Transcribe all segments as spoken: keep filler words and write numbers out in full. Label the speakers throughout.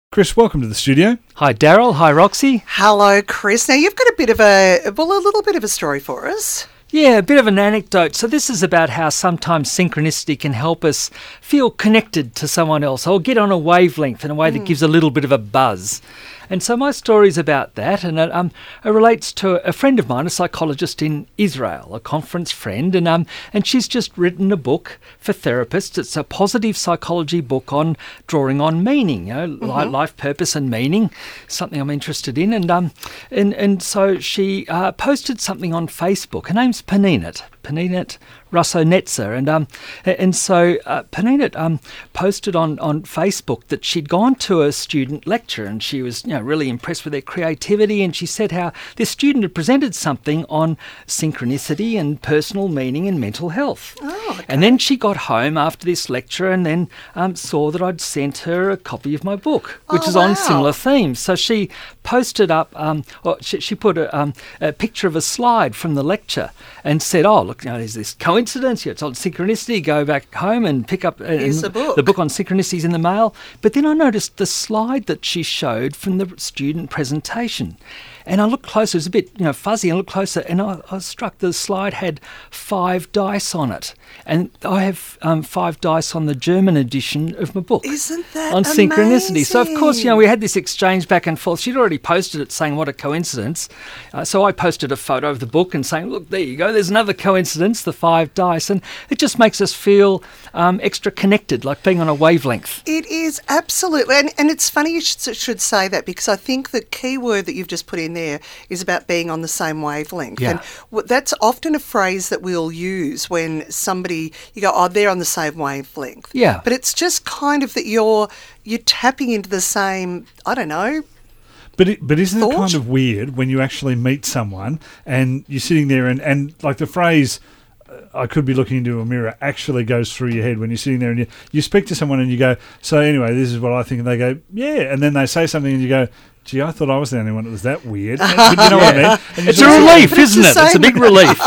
Speaker 1: Chris, welcome to the studio.
Speaker 2: Hi, Daryl. Hi, Roxy.
Speaker 3: Hello, Chris. Now, you've got a bit of a, well, a little bit of a story for us.
Speaker 2: Yeah, a bit of an anecdote. So this is about how sometimes synchronicity can help us feel connected to someone else or get on a wavelength in a way mm. that gives a little bit of a buzz. And so my story is about that, and it, um, it relates to a friend of mine, a psychologist in Israel, a conference friend, and um, and she's just written a book for therapists. It's a positive psychology book on drawing on meaning, you know, mm-hmm. life purpose and meaning, something I'm interested in. And um, and and so she uh, posted something on Facebook. Her name's Peninet, Peninet Russo-Netzer, and um, and so uh, Peninet um posted on, on Facebook that she'd gone to a student lecture, and she was you know really impressed with their creativity, and she said how this student had presented something on synchronicity and personal meaning and mental health.
Speaker 3: Oh, okay.
Speaker 2: And then she got home after this lecture and then um, saw that I'd sent her a copy of my book, which
Speaker 3: oh,
Speaker 2: is
Speaker 3: wow.
Speaker 2: on similar themes. So she posted up, um, or she, she put a, um, a picture of a slide from the lecture and said, "Oh, look, you know, there's this coincidence. It's on synchronicity. Go back home and pick up uh,
Speaker 3: the book.
Speaker 2: the book on synchronicities in the mail." But then I noticed the slide that she showed from the student presentation. And I looked closer, it was a bit you know, fuzzy, I looked closer, and I, I was struck the slide had five dice on it. And I have um, five dice on the German edition of my book.
Speaker 3: Isn't that
Speaker 2: on
Speaker 3: amazing?
Speaker 2: Synchronicity. So, of course, you know, we had this exchange back and forth. She'd already posted it saying, what a coincidence. Uh, so I posted a photo of the book and saying, look, there you go, there's another coincidence, the five dice. And it just makes us feel um, extra connected, like being on a wavelength.
Speaker 3: It is, absolutely. And, and it's funny you should, should say that, because I think the key word that you've just put in there is about being on the same wavelength.
Speaker 2: Yeah.
Speaker 3: And w- that's often a phrase that we'll use when somebody, you go, oh, they're on the same wavelength.
Speaker 2: Yeah.
Speaker 3: But it's just kind of that you're you're tapping into the same, I don't know.
Speaker 1: But it, but isn't
Speaker 3: thought?
Speaker 1: it kind of weird when you actually meet someone and you're sitting there and, and like the phrase, I could be looking into a mirror, actually goes through your head when you're sitting there and you, you speak to someone and you go, so anyway, this is what I think. And they go, yeah. And then they say something and you go, gee, I thought I was the only one that was that weird. And, but you know what I mean? And
Speaker 2: It's a relief,
Speaker 3: but it's
Speaker 2: isn't
Speaker 3: the
Speaker 2: it? It's a
Speaker 3: same.
Speaker 2: big relief.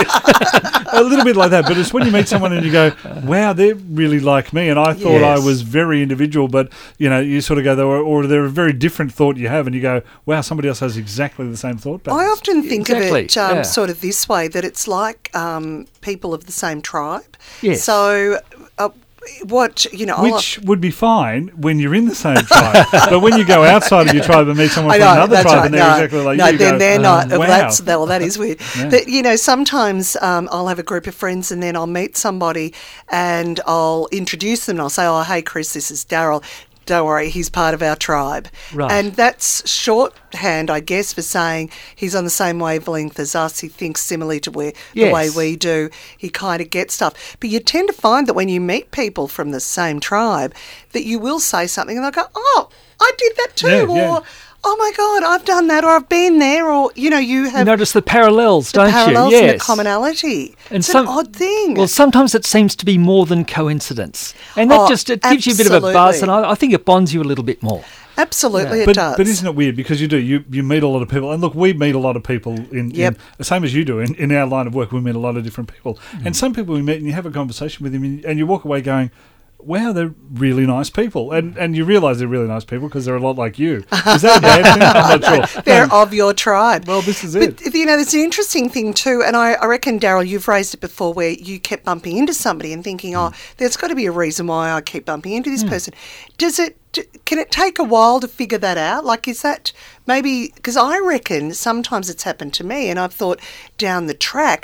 Speaker 1: A little bit like that, but it's when you meet someone and you go, wow, they're really like me, and I thought
Speaker 3: Yes.
Speaker 1: I was very individual, but, you know, you sort of go, or, or they're a very different thought you have, and you go, wow, somebody else has exactly the same thought.
Speaker 3: I often think
Speaker 2: Exactly,
Speaker 3: of it um,
Speaker 2: yeah.
Speaker 3: sort of this way, that it's like um, people of the same tribe.
Speaker 2: Yes.
Speaker 3: So uh, what, you know... I'll-
Speaker 1: Which would be fine when you're in the same tribe, but when you go outside of your tribe and meet someone
Speaker 3: I
Speaker 1: from
Speaker 3: know,
Speaker 1: another
Speaker 3: that's
Speaker 1: tribe
Speaker 3: right.
Speaker 1: and they're
Speaker 3: no,
Speaker 1: exactly like
Speaker 3: no,
Speaker 1: you, you
Speaker 3: then
Speaker 1: go,
Speaker 3: they're not.
Speaker 1: um,
Speaker 3: Well,
Speaker 1: wow.
Speaker 3: that's, well, that is weird.
Speaker 1: Yeah.
Speaker 3: But, you know, sometimes um, I'll have a group of friends and then I'll meet somebody and I'll introduce them and I'll say, oh, hey, Chris, this is Daryl. Don't worry, he's part of our tribe.
Speaker 2: Right.
Speaker 3: And that's shorthand, I guess, for saying he's on the same wavelength as us. He thinks similarly to where,
Speaker 2: Yes.
Speaker 3: the way we do. He kind of gets stuff. But you tend to find that when you meet people from the same tribe, that you will say something and they'll go, oh, I did that too.
Speaker 1: Yeah,
Speaker 3: or,
Speaker 1: yeah.
Speaker 3: oh, my God, I've done that, or I've been there, or, you know, you have...
Speaker 2: You notice the parallels,
Speaker 3: the
Speaker 2: don't
Speaker 3: parallels
Speaker 2: you?
Speaker 3: and
Speaker 2: Yes.
Speaker 3: the commonality.
Speaker 2: And
Speaker 3: it's
Speaker 2: some-
Speaker 3: an odd thing.
Speaker 2: Well, sometimes it seems to be more than coincidence. And that
Speaker 3: Oh,
Speaker 2: just, it gives you a bit of a buzz,
Speaker 3: absolutely.
Speaker 2: and I, I think it bonds you a little bit more.
Speaker 3: Absolutely, it
Speaker 1: But,
Speaker 3: does.
Speaker 1: but isn't it weird? Because you do, you, you meet a lot of people. And look, we meet a lot of people in,
Speaker 3: Yep.
Speaker 1: in the same as you do. In, in our line of work, we meet a lot of different people.
Speaker 2: Mm.
Speaker 1: And some people we meet and you have a conversation with them and, and you walk away going, wow, they're really nice people. And and you realise they're really nice people because they're a lot like you. Is that a bad thing? I'm not sure.
Speaker 3: They're
Speaker 1: No.
Speaker 3: of your tribe.
Speaker 1: Well, this is it.
Speaker 3: But, you know, there's an interesting thing too, and I, I reckon, Daryl, you've raised it before, where you kept bumping into somebody and thinking, oh, there's got to be a reason why I keep bumping into this person. Does it, d- can it take a while to figure that out? Like, is that maybe, because I reckon sometimes it's happened to me and I've thought down the track,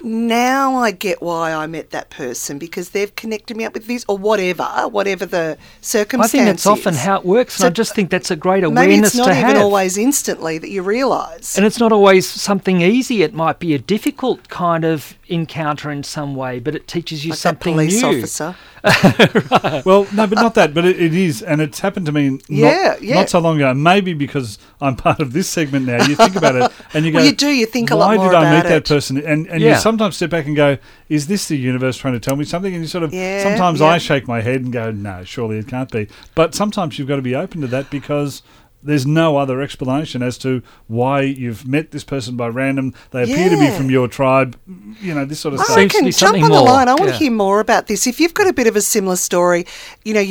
Speaker 3: now I get why I met that person, because they've connected me up with this, or whatever, whatever the
Speaker 2: I
Speaker 3: circumstance
Speaker 2: think that's often
Speaker 3: is.
Speaker 2: how it works,
Speaker 3: So
Speaker 2: and I just think that's a great
Speaker 3: Maybe
Speaker 2: awareness
Speaker 3: it's not
Speaker 2: to
Speaker 3: even
Speaker 2: have.
Speaker 3: always instantly that you realise.
Speaker 2: And it's not always something easy. It might be a difficult kind of encounter in some way, but it teaches you
Speaker 3: Like that
Speaker 2: something
Speaker 3: police
Speaker 2: new.
Speaker 3: officer.
Speaker 1: Well, no, but not that. But it, it is, and it's happened to me not,
Speaker 3: Yeah, yeah.
Speaker 1: not so long ago. Maybe because I'm part of this segment now. You think about it, and you go,
Speaker 3: Well, you do, you think a lot
Speaker 1: why
Speaker 3: more
Speaker 1: did I
Speaker 3: about
Speaker 1: meet that
Speaker 3: it."
Speaker 1: person? And and
Speaker 2: Yeah.
Speaker 1: you sometimes step back and go, is this the universe trying to tell me something? And you sort of
Speaker 3: Yeah,
Speaker 1: sometimes
Speaker 3: yeah.
Speaker 1: I shake my head and go, no, surely it can't be. But sometimes you've got to be open to that, because there's no other explanation as to why you've met this person by random. They appear to be
Speaker 3: Yeah.
Speaker 1: from your tribe. You know, this sort of
Speaker 3: I
Speaker 1: stuff.
Speaker 2: Seems to
Speaker 3: reckon
Speaker 2: be
Speaker 3: jump
Speaker 2: something
Speaker 3: on the
Speaker 2: more.
Speaker 3: line. I want
Speaker 2: Yeah.
Speaker 3: to hear more about this. If you've got a bit of a similar story, you know, you, you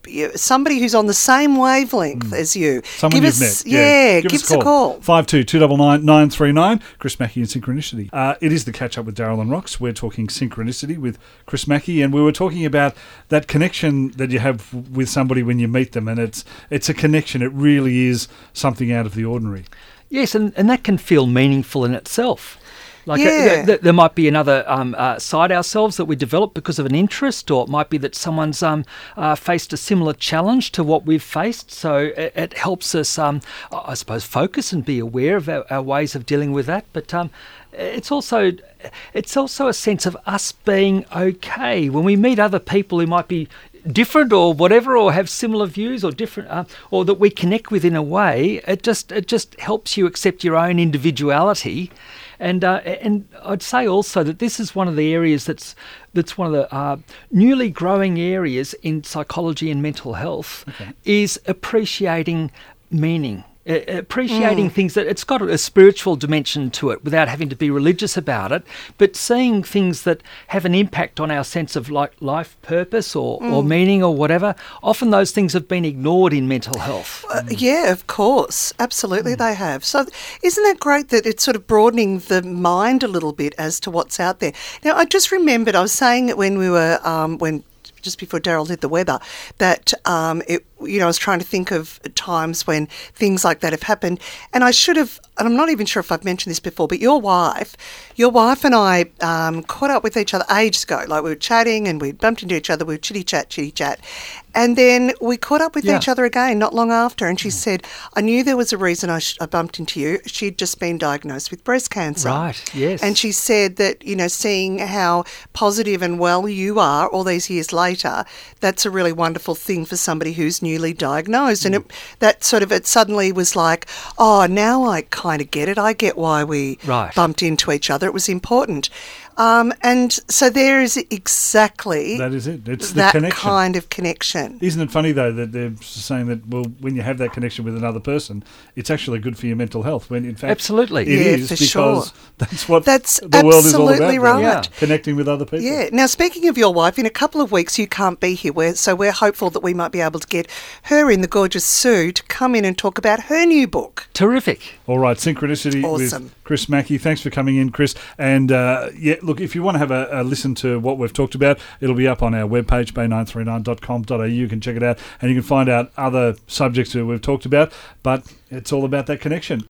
Speaker 3: you- somebody who's on the same wavelength as you.
Speaker 1: Someone
Speaker 3: give
Speaker 1: you've
Speaker 3: us,
Speaker 1: met.
Speaker 3: Yeah, give, us a call.
Speaker 1: five two two nine nine nine three nine. Chris Mackey and Synchronicity. Uh, it is the Catch Up with Daryl and Rox. We're talking synchronicity with Chris Mackey, and we were talking about that connection that you have with somebody when you meet them, and it's it's a connection. It really is something out of the ordinary.
Speaker 2: Yes, and, and that can feel meaningful in itself. Like uh,
Speaker 3: Yeah.
Speaker 2: th- th- there might be another um, uh, side ourselves that we develop because of an interest, or it might be that someone's um, uh, faced a similar challenge to what we've faced. So it, it helps us, um, I suppose, focus and be aware of our, our ways of dealing with that. But um, it's also it's also a sense of us being okay when we meet other people who might be different or whatever, or have similar views or different, uh, or that we connect with in a way. It just it just helps you accept your own individuality. And uh, and I'd say also that this is one of the areas that's that's one of the uh, newly growing areas in psychology and mental health,
Speaker 1: Okay.
Speaker 2: is appreciating meaning. Uh, appreciating things that it's got a spiritual dimension to it without having to be religious about it, but seeing things that have an impact on our sense of like life purpose or, or meaning or whatever. Often those things have been ignored in mental health.
Speaker 3: Uh, yeah, of course. Absolutely they have. So isn't that great that it's sort of broadening the mind a little bit as to what's out there? Now, I just remembered, I was saying it when we were, um, when just before Daryl did the weather, that um, it, you know, I was trying to think of times when things like that have happened, and I should have, and I'm not even sure if I've mentioned this before, but your wife, your wife and I um, caught up with each other ages ago. Like we were chatting and we bumped into each other, we were chitty chat, chitty chat, and then we caught up with
Speaker 2: Yeah.
Speaker 3: each other again not long after, and she said, "I knew there was a reason I, sh- I bumped into you. She'd just been diagnosed with breast cancer."
Speaker 2: Right, yes.
Speaker 3: And she said that, you know, seeing how positive and well you are all these years later, that's a really wonderful thing for somebody who's newly diagnosed. And it, that sort of, it suddenly was like, oh, now I kind of get it. I get why we
Speaker 2: Right.
Speaker 3: bumped into each other. It was important. Um, and so there is exactly
Speaker 1: That is it. It's the
Speaker 3: that
Speaker 1: connection.
Speaker 3: kind of connection.
Speaker 1: Isn't it funny, though, that they're saying that, well, when you have that connection with another person, it's actually good for your mental health, when in fact
Speaker 2: Absolutely.
Speaker 1: it
Speaker 3: Yeah,
Speaker 1: is,
Speaker 3: for
Speaker 1: because
Speaker 3: sure.
Speaker 1: that's what
Speaker 3: That's
Speaker 1: the world is all about.
Speaker 3: absolutely
Speaker 1: really.
Speaker 3: right.
Speaker 2: Yeah.
Speaker 1: Connecting with other people.
Speaker 3: Yeah. Now, speaking of your wife, in a couple of weeks you can't be here, we're, so we're hopeful that we might be able to get her in, the gorgeous Sue, to come in and talk about her new book.
Speaker 2: Terrific.
Speaker 1: All right, Synchronicity
Speaker 3: Awesome.
Speaker 1: with Chris Mackey. Thanks for coming in, Chris. And uh, yeah, look, if you want to have a, a listen to what we've talked about, it'll be up on our webpage, bay nine three nine dot com dot a u. You can check it out and you can find out other subjects that we've talked about. But it's all about that connection.